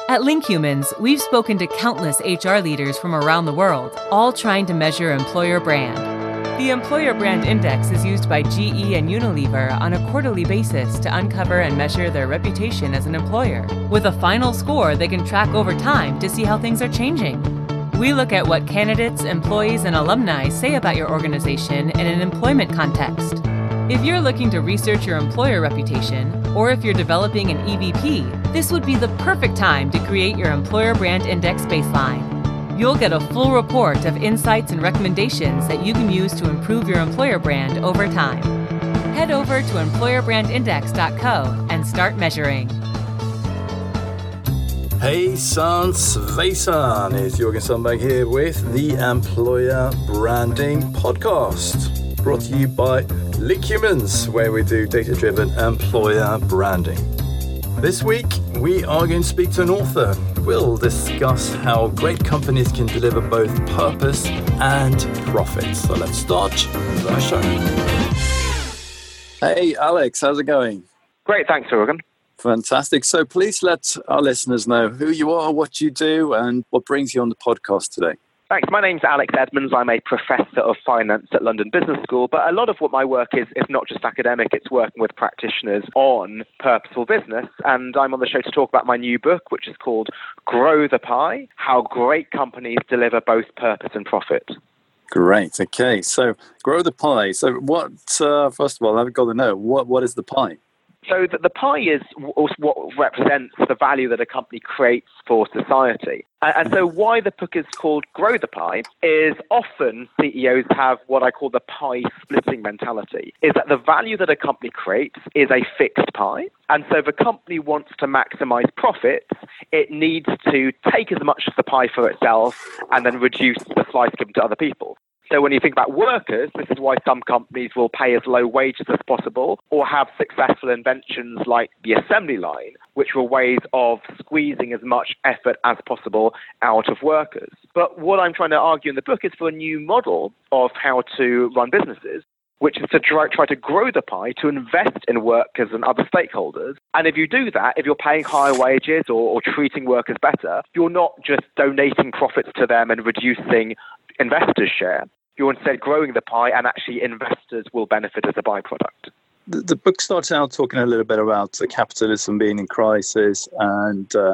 At LinkHumans, we've spoken to countless HR leaders from around the world, all trying to measure employer brand. The Employer Brand Index is used by GE and Unilever on a quarterly basis to uncover and measure their reputation as an employer. With a final score, they can track over time to see how things are changing. We look at what candidates, employees, and alumni say about your organization in an employment context. If you're looking to research your employer reputation, or if you're developing an EVP, this would be the perfect time to create your Employer Brand Index baseline. You'll get a full report of insights and recommendations that you can use to improve your employer brand over time. Head over to employerbrandindex.co and start measuring. Hejsan svejsan, it's Jörgen Sundberg here with the Employer Branding Podcast, brought to you by LinkHumans, where we do data-driven employer branding. This week, we are going to speak to an author. We'll discuss how great companies can deliver both purpose and profit. So let's start the show. Hey, Alex, how's it going? Great, thanks, Jörgen. Fantastic. So please let our listeners know who you are, what you do, and what brings you on the podcast today. Thanks. My name's Alex Edmonds. I'm a professor of finance at London Business School, but a lot of what my work is not just academic, it's working with practitioners on purposeful business. And I'm on the show to talk about my new book, which is called Grow the Pie, How Great Companies Deliver Both Purpose and Profit. Great. Okay. So grow the pie. So what, first of all, I've got to know, what is the pie? So the pie is what represents the value that a company creates for society. And so why the book is called Grow the Pie is often CEOs have what I call the pie splitting mentality, is that the value that a company creates is a fixed pie. And so if a company wants to maximize profits, it needs to take as much of the pie for itself and then reduce the slice given to other people. So when you think about workers, this is why some companies will pay as low wages as possible or have successful inventions like the assembly line, which were ways of squeezing as much effort as possible out of workers. But what I'm trying to argue in the book is for a new model of how to run businesses, which is to try to grow the pie, to invest in workers and other stakeholders. And if you do that, if you're paying higher wages or treating workers better, you're not just donating profits to them and reducing investors' share. You're instead growing the pie, and actually investors will benefit as a byproduct. The book starts out talking a little bit about capitalism being in crisis and the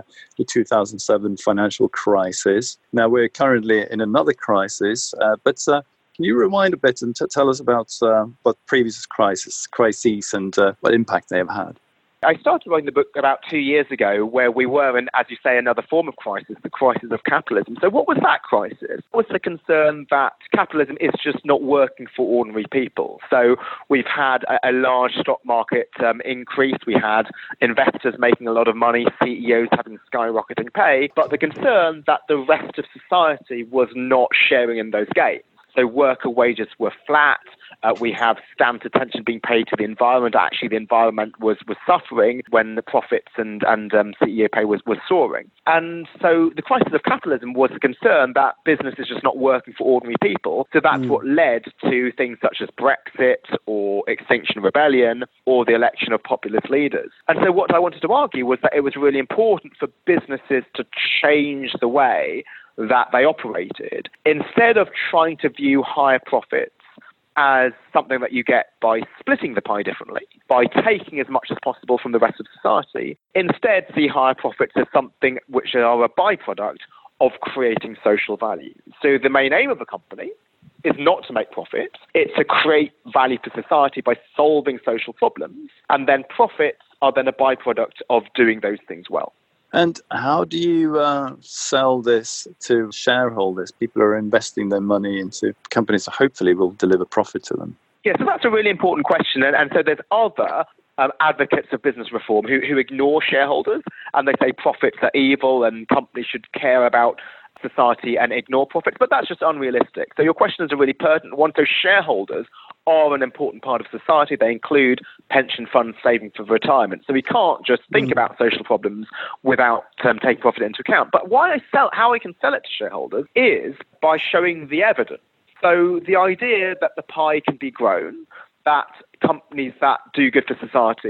2007 financial crisis. Now, we're currently in another crisis, but can you rewind a bit and tell us about what previous crises and what impact they have had? I started writing the book about 2 years ago where we were in, as you say, another form of crisis, the crisis of capitalism. So what was that crisis? It was the concern that capitalism is just not working for ordinary people. So we've had a large stock market increase. We had investors making a lot of money, CEOs having skyrocketing pay, but the concern that the rest of society was not sharing in those gains. So worker wages were flat. We have stamped attention being paid to the environment. Actually, the environment was suffering when the profits and CEO pay was soaring. And so the crisis of capitalism was the concern that business is just not working for ordinary people. So that's what led to things such as Brexit or Extinction Rebellion or the election of populist leaders. And so what I wanted to argue was that it was really important for businesses to change the way that they operated. Instead of trying to view higher profits as something that you get by splitting the pie differently, by taking as much as possible from the rest of society, instead see higher profits as something which are a byproduct of creating social value. So the main aim of a company is not to make profits, it's to create value for society by solving social problems, and then profits are then a byproduct of doing those things well. And how do you sell this to shareholders? People are investing their money into companies that hopefully will deliver profit to them. Yeah, so that's a really important question. And so there's other advocates of business reform who ignore shareholders, and they say profits are evil and companies should care about society and ignore profits. But that's just unrealistic. So your question is a really pertinent one. So shareholders are an important part of society. They include pension funds saving for retirement. So we can't just think about social problems without taking profit into account. But how I can sell it to shareholders is by showing the evidence. So the idea that the pie can be grown, that companies that do good for society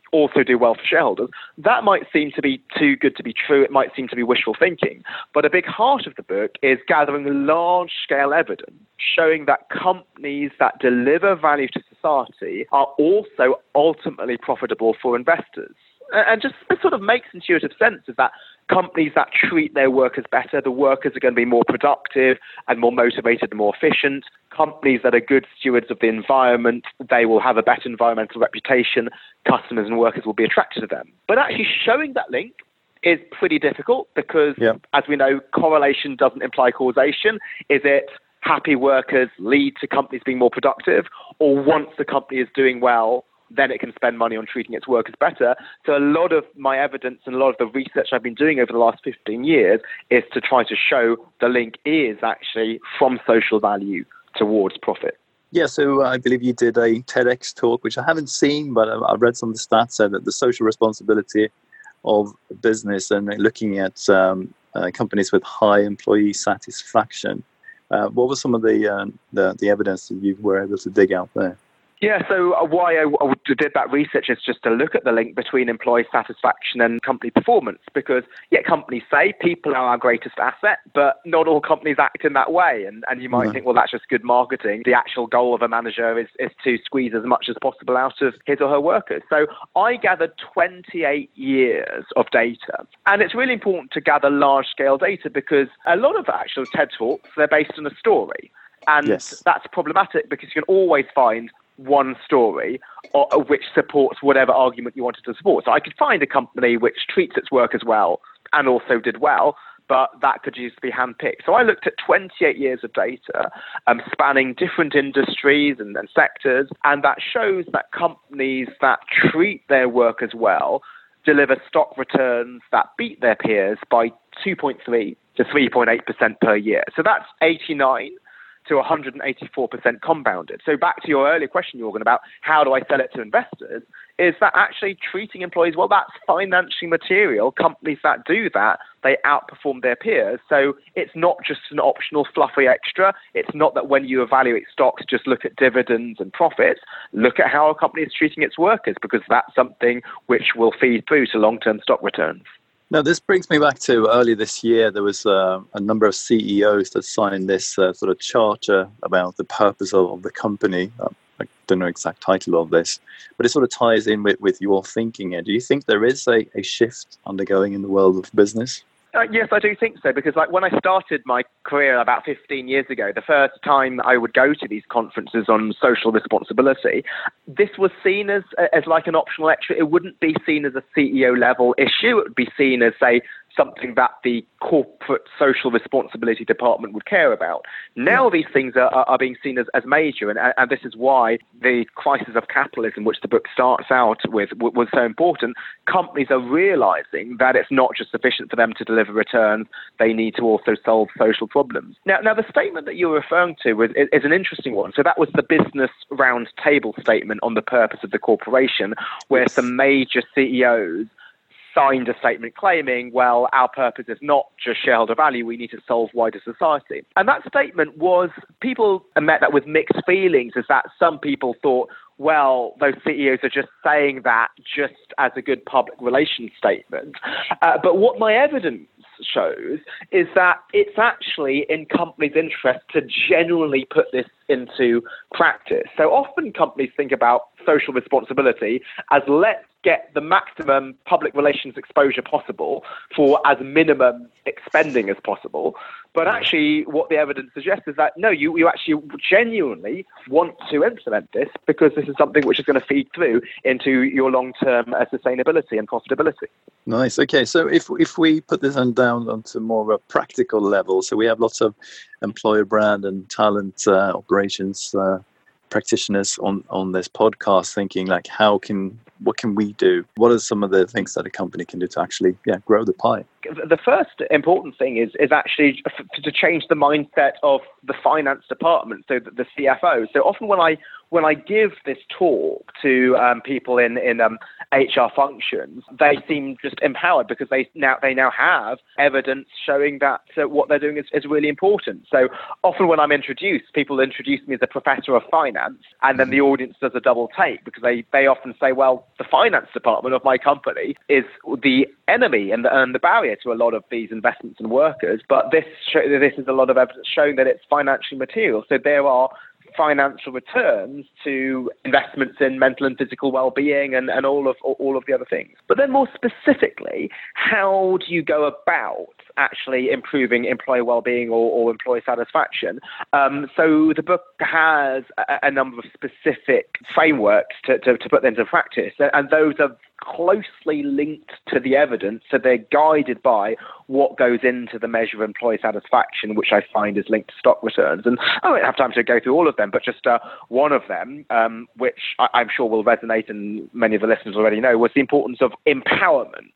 also do well for shareholders. That might seem to be too good to be true. It might seem to be wishful thinking. But a big heart of the book is gathering large-scale evidence showing that companies that deliver value to society are also ultimately profitable for investors. And just it sort of makes intuitive sense is that companies that treat their workers better, the workers are going to be more productive and more motivated and more efficient. Companies that are good stewards of the environment, they will have a better environmental reputation. Customers and workers will be attracted to them. But actually showing that link is pretty difficult because, as we know, correlation doesn't imply causation. Is it happy workers lead to companies being more productive, or once the company is doing well, then it can spend money on treating its workers better? So a lot of my evidence and a lot of the research I've been doing over the last 15 years is to try to show the link is actually from social value towards profit. Yeah, so I believe you did a TEDx talk, which I haven't seen, but I've read some of the stats said that the social responsibility of business and looking at companies with high employee satisfaction. What was some of the evidence that you were able to dig out there? Yeah, so why I did that research is just to look at the link between employee satisfaction and company performance, because, companies say people are our greatest asset, but not all companies act in that way. And you might think, well, that's just good marketing. The actual goal of a manager is to squeeze as much as possible out of his or her workers. So I gathered 28 years of data. And it's really important to gather large-scale data because a lot of actual TED Talks, they're based on a story. And that's problematic because you can always find one story which supports whatever argument you wanted to support. So I could find a company which treats its workers well and also did well, but that could just be handpicked. So I looked at 28 years of data spanning different industries and sectors, and that shows that companies that treat their workers well deliver stock returns that beat their peers by 2.3 to 3.8% per year. So that's 89 to 184% compounded. So back to your earlier question, Jorgen, about how do I sell it to investors, is that actually treating employees well, that's financially material. Companies that do that, they outperform their peers. So it's not just an optional fluffy extra. It's not that when you evaluate stocks, just look at dividends and profits. Look at how a company is treating its workers, because that's something which will feed through to long-term stock returns. Now, this brings me back to earlier this year. There was a number of CEOs that signed this sort of charter about the purpose of the company. I don't know the exact title of this, but it sort of ties in with your thinking here. Do you think there is a shift undergoing in the world of business? Yes, I do think so, because when I started my career about 15 years ago, the first time I would go to these conferences on social responsibility, this was seen as like an optional extra. It wouldn't be seen as a CEO level issue. It would be seen as, say, something that the corporate social responsibility department would care about. Now these things are being seen as major, and this is why the crisis of capitalism, which the book starts out with, was so important. Companies are realizing that it's not just sufficient for them to deliver returns, they need to also solve social problems. Now the statement that you're referring to is an interesting one. So that was the Business Roundtable statement on the purpose of the corporation, where some major CEOs signed a statement claiming, well, our purpose is not just shareholder value, we need to solve wider society. And that statement people met that with mixed feelings, is that some people thought, well, those CEOs are just saying that just as a good public relations statement. But what my evidence shows is that it's actually in companies' interest to genuinely put this into practice. So often companies think about social responsibility as let's get the maximum public relations exposure possible for as minimum expending as possible. But actually what the evidence suggests is that no, you actually genuinely want to implement this because this is something which is going to feed through into your long-term sustainability and profitability. Nice. Okay, so if we put this down onto more of a practical level, so we have lots of employer brand and talent operations practitioners on this podcast thinking like, what can we do? What are some of the things that a company can do to actually grow the pie? The first important thing is actually to change the mindset of the finance department, so the CFO. So often when I when I give this talk to people in HR functions, they seem just empowered because they now have evidence showing that what they're doing is really important. So often when I'm introduced, people introduce me as a professor of finance, and then the audience does a double take because they often say, well, the finance department of my company is the enemy and the barrier to a lot of these investments and workers. But this is a lot of evidence showing that it's financially material. So there are financial returns to investments in mental and physical well-being and all of the other things. But then more specifically, how do you go about actually improving employee well-being or employee satisfaction? So the book has a number of specific frameworks to put them into practice, and those are closely linked to the evidence, so they're guided by what goes into the measure of employee satisfaction, which I find is linked to stock returns. And I won't have time to go through all of them, but just one of them, which I'm sure will resonate and many of the listeners already know, was the importance of empowerment.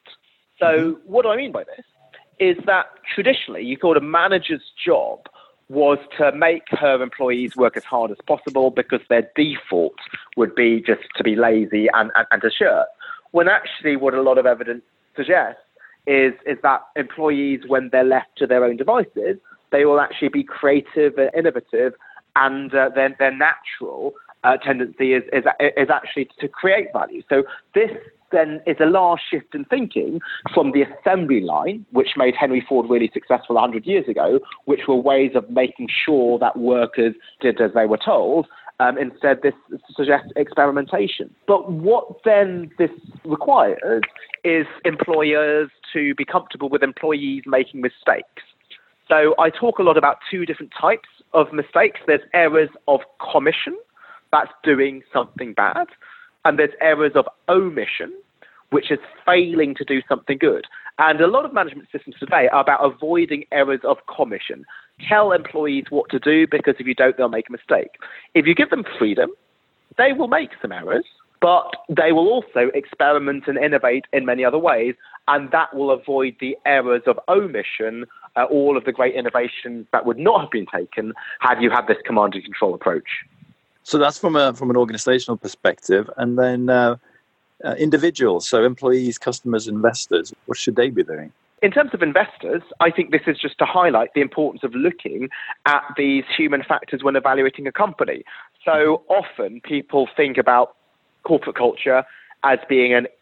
So what do I mean by this? Is that traditionally you thought a manager's job was to make her employees work as hard as possible because their default would be just to be lazy and to shirk. When actually what a lot of evidence suggests is that employees, when they're left to their own devices, they will actually be creative and innovative, and their natural tendency is actually to create value. So this then is a large shift in thinking from the assembly line, which made Henry Ford really successful 100 years ago, which were ways of making sure that workers did as they were told. Instead, this suggests experimentation. But what then this requires is employers to be comfortable with employees making mistakes. So I talk a lot about two different types of mistakes. There's errors of commission, that's doing something bad, and there's errors of omission, which is failing to do something good. And a lot of management systems today are about avoiding errors of commission. Tell employees what to do, because if you don't, they'll make a mistake. If you give them freedom, they will make some errors, but they will also experiment and innovate in many other ways, and that will avoid the errors of omission, all of the great innovations that would not have been taken had you had this command and control approach. So that's from an organizational perspective. And then individuals, so employees, customers, investors, what should they be doing? In terms of investors, I think this is just to highlight the importance of looking at these human factors when evaluating a company. So often people think about corporate culture as being an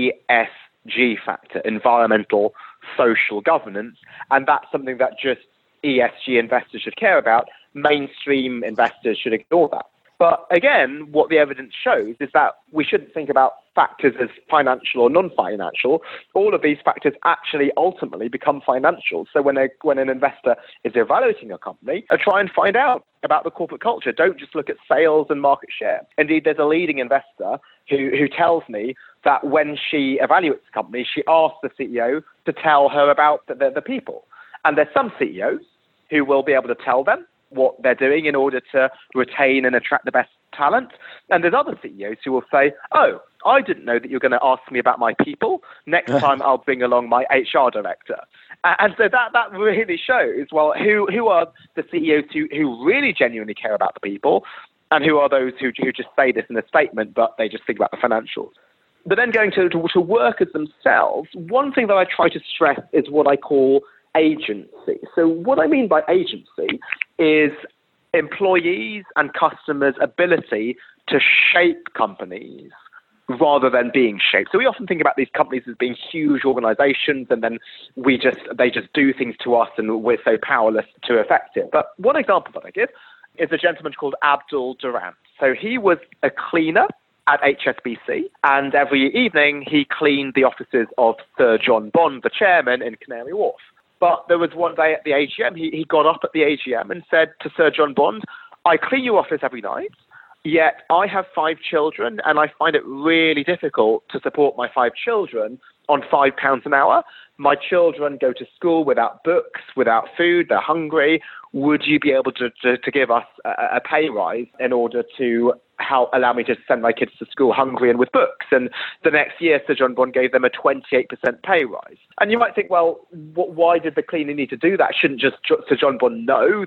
ESG factor, environmental, social governance, and that's something that just ESG investors should care about. Mainstream investors should ignore that. But again, what the evidence shows is that we shouldn't think about factors as financial or non-financial. All of these factors actually ultimately become financial. So when an investor is evaluating a company, try and find out about the corporate culture. Don't just look at sales and market share. Indeed, there's a leading investor who tells me that when she evaluates a company, she asks the CEO to tell her about the people. And there's some CEOs who will be able to tell them what they're doing in order to retain and attract the best talent. And there's other CEOs who will say, oh, I didn't know that you're going to ask me about my people. Next time I'll bring along my HR director. And so that really shows, well, who are the CEOs who really genuinely care about the people, and who are those who just say this in a statement, but they just think about the financials. But then going to workers themselves, one thing that I try to stress is what I call agency. So what I mean by agency is employees and customers' ability to shape companies rather than being shaped. So we often think about these companies as being huge organizations, and then they just do things to us and we're so powerless to affect it. But one example that I give is a gentleman called Abdul Durant. So he was a cleaner at HSBC, and every evening he cleaned the offices of Sir John Bond, the chairman, in Canary Wharf. But there was one day at the AGM, he got up at the AGM and said to Sir John Bond, I clean your office every night, yet I have 5 children and I find it really difficult to support my 5 children on £5 an hour. My children go to school without books, without food, they're hungry. Would you be able to give us a pay rise in order to allow me to send my kids to school hungry and with books? And the next year, Sir John Bond gave them a 28% pay rise. And you might think, well, why did the cleaner need to do that? Shouldn't just Sir John Bond know that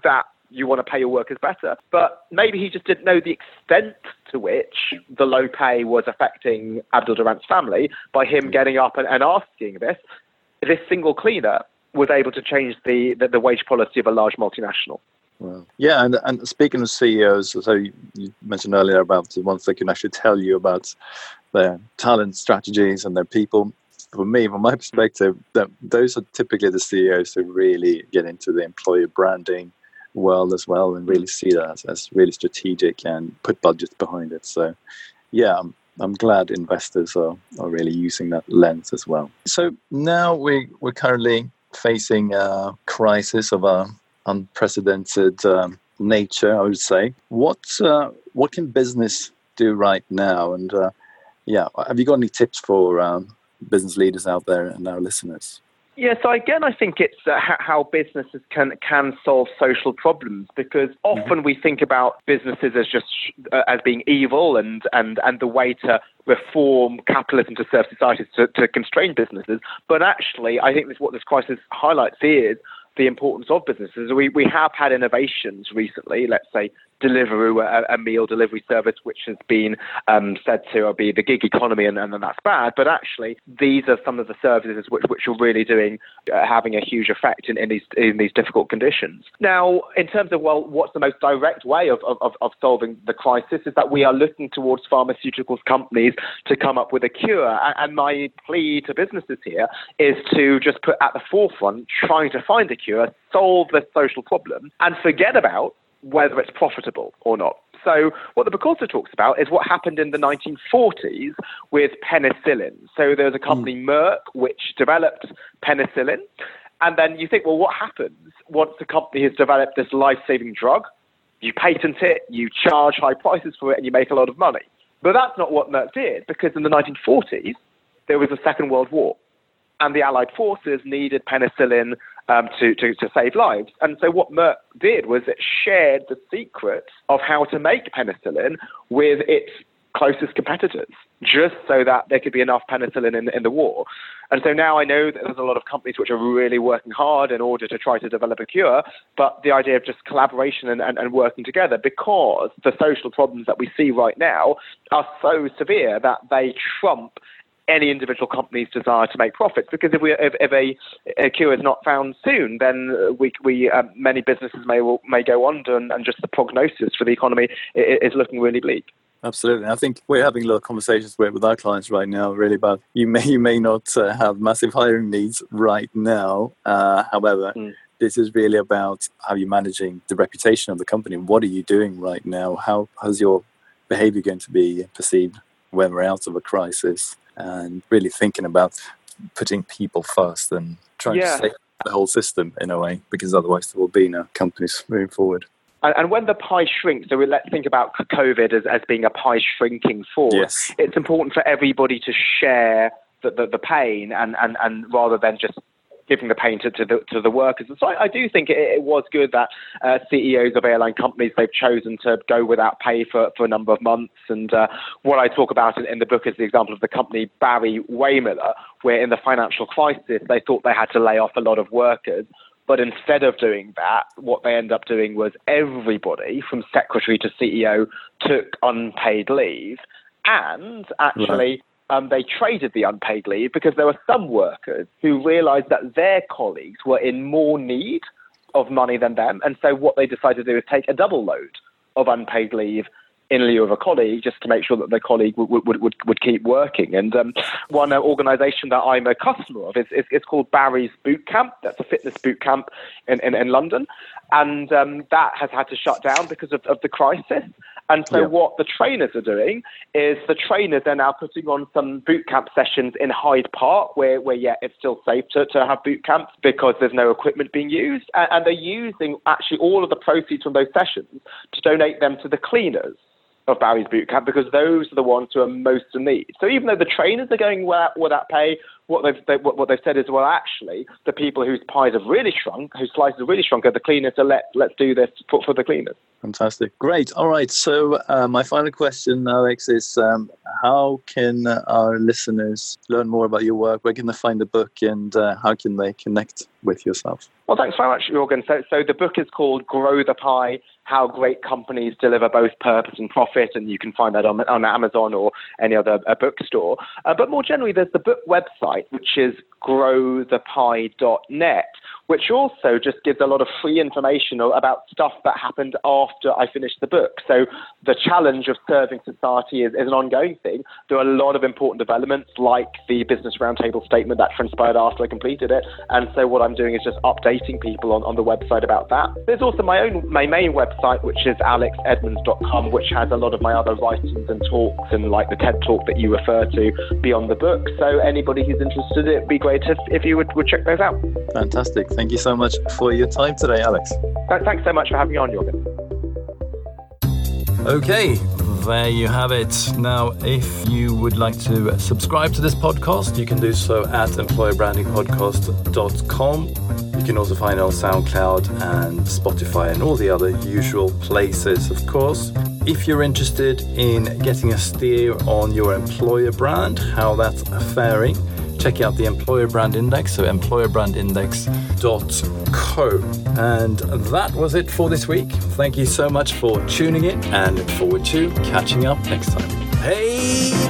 you want to pay your workers better. But maybe he just didn't know the extent to which the low pay was affecting Abdul Durant's family by him getting up and asking this single cleaner was able to change the wage policy of a large multinational. Wow. Yeah, and speaking of CEOs, so you mentioned earlier about the ones that can actually tell you about their talent strategies and their people. For me, from my perspective, those are typically the CEOs who really get into the employer branding world as well and really see that as really strategic and put budgets behind it. So, yeah, I'm glad investors are really using that lens as well. So now we're currently facing a crisis of a unprecedented nature, I would say. What can business do right now? And have you got any tips for business leaders out there and our listeners? Yeah, so again, I think it's how businesses can solve social problems, because often we think about businesses as just as being evil and the way to reform capitalism to serve society to constrain businesses. But actually, I think what this crisis highlights is the importance of businesses. We have had innovations recently, let's say Deliveroo, a meal delivery service, which has been said to be the gig economy, and that's bad. But actually, these are some of the services which are really having a huge effect in these difficult conditions. Now, in terms of, what's the most direct way of solving the crisis, is that we are looking towards pharmaceuticals companies to come up with a cure. And my plea to businesses here is to just put at the forefront trying to find a cure, solve the social problem, and forget about whether it's profitable or not. So what the book also talks about is what happened in the 1940s with penicillin. So there was a company, Merck, which developed penicillin. And then you think, well, what happens once a company has developed this life-saving drug? You patent it, you charge high prices for it, and you make a lot of money. But that's not what Merck did, because in the 1940s, there was a Second World War. And the Allied forces needed penicillin to save lives. And so what Merck did was it shared the secrets of how to make penicillin with its closest competitors, just so that there could be enough penicillin in the war. And so now I know that there's a lot of companies which are really working hard in order to try to develop a cure, but the idea of just collaboration and working together, because the social problems that we see right now are so severe that they trump any individual company's desire to make profits. Because if a cure is not found soon, then many businesses may go under, and just the prognosis for the economy is looking really bleak. Absolutely. I think we're having a lot of conversations with our clients right now, really about you may not have massive hiring needs right now. However, this is really about how you're managing the reputation of the company. What are you doing right now? How is your behavior going to be perceived when we're out of a crisis? And really thinking about putting people first and trying to save the whole system in a way, because otherwise there will be no companies moving forward. And when the pie shrinks, so let's think about COVID as being a pie shrinking force. Yes. It's important for everybody to share the pain and rather than just giving the pain to the workers. And so I do think it was good that CEOs of airline companies, they've chosen to go without pay for a number of months. And what I talk about in the book is the example of the company Barry-Wehmiller, where in the financial crisis, they thought they had to lay off a lot of workers. But instead of doing that, what they ended up doing was everybody from secretary to CEO took unpaid leave. And actually, they traded the unpaid leave because there were some workers who realized that their colleagues were in more need of money than them. And so what they decided to do is take a double load of unpaid leave in lieu of a colleague, just to make sure that the colleague would keep working. And one organization that I'm a customer of is called Barry's Boot Camp. That's a fitness boot camp in London. And that has had to shut down because of the crisis. And so what the trainers are doing is the trainers are now putting on some boot camp sessions in Hyde Park where it's still safe to have boot camps because there's no equipment being used. And they're using actually all of the proceeds from those sessions to donate them to the cleaners of Barry's Boot Camp, because those are the ones who are most in need. So even though the trainers are going without pay, what they've said is, well, actually, the people whose pies have really shrunk, whose slices have really shrunk, are the cleaners. So let's do this for the cleaners. Fantastic. Great. All right. So my final question, Alex, is how can our listeners learn more about your work? Where can they find the book, and how can they connect with yourself? Well, thanks very much, Jürgen. So the book is called Grow the Pie, How Great Companies Deliver Both Purpose and Profit, and you can find that on Amazon or any other bookstore. But more generally, there's the book website, which is growthepie.net, which also just gives a lot of free information about stuff that happened after I finished the book. So the challenge of serving society is an ongoing thing. There are a lot of important developments, like the Business Roundtable statement that transpired after I completed it. And so what I'm doing is just updating people on the website about that. There's also my main website, which is alexedmonds.com, which has a lot of my other writings and talks, and like the TED Talk that you refer to beyond the book. So anybody who's interested, it'd be great if you would check those out. Fantastic. Thank you so much for your time today, Alex. Thanks so much for having me on, Jürgen. Okay, there you have it. Now, if you would like to subscribe to this podcast, you can do so at employerbrandingpodcast.com. You can also find it on SoundCloud and Spotify and all the other usual places, of course. If you're interested in getting a steer on your employer brand, how that's faring, check out the Employer Brand Index, so employerbrandindex.co. And that was it for this week. Thank you so much for tuning in, and look forward to catching up next time. Hey!